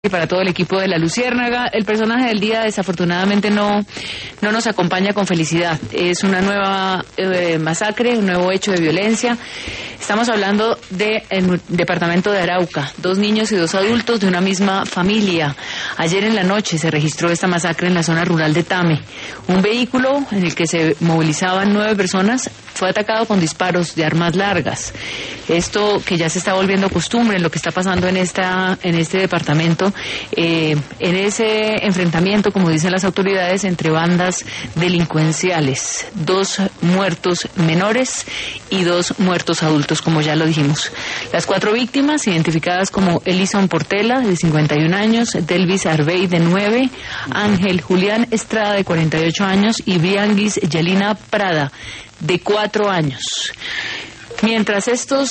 Para todo el equipo de La Luciérnaga. El personaje del día desafortunadamente no nos acompaña con felicidad. Es una nueva masacre, un nuevo hecho de violencia. Estamos hablando del departamento de Arauca. 2 niños y 2 adultos de una misma familia. Ayer en la noche se registró esta masacre en la zona rural de Tame. Un vehículo en el que se movilizaban 9 personas fue atacado con disparos de armas largas. Esto que ya se está volviendo costumbre en lo que está pasando en este departamento, en ese enfrentamiento, como dicen las autoridades, entre bandas delincuenciales. 2 muertos menores y 2 muertos adultos, como ya lo dijimos. Las 4 víctimas, identificadas como Elison Portela, de 51 años, Delvis Arbey, de 9, Ángel Julián Estrada, de 48 años, y Brianguis Yelina Prada, de 4 años. Mientras estos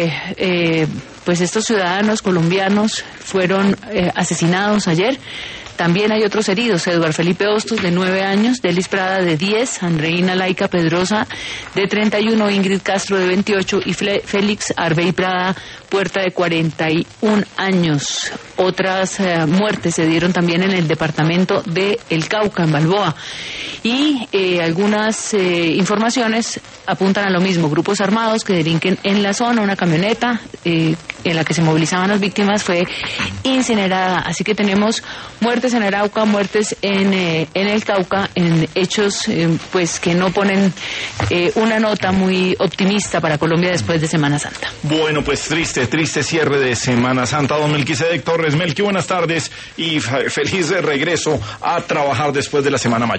ciudadanos colombianos fueron asesinados ayer, también hay otros heridos: Eduardo Felipe Hostos, de 9 años, Delis Prada, de 10, Andreina Laica Pedrosa, de 31, Ingrid Castro, de 28, y Félix Arbey Prada Puerta, de 41 años. Otras muertes se dieron también en el departamento de El Cauca, en Balboa. Y algunas informaciones apuntan a lo mismo: grupos armados que delinquen en la zona. Una camioneta en la que se movilizaban las víctimas fue incinerada. Así que tenemos muertes en Arauca, muertes en el Cauca, en hechos pues que no ponen una nota muy optimista para Colombia después de Semana Santa. Bueno, pues triste cierre de Semana Santa. Don Melquisedec Torres. Melqui, buenas tardes y feliz regreso a trabajar después de la Semana Mayor.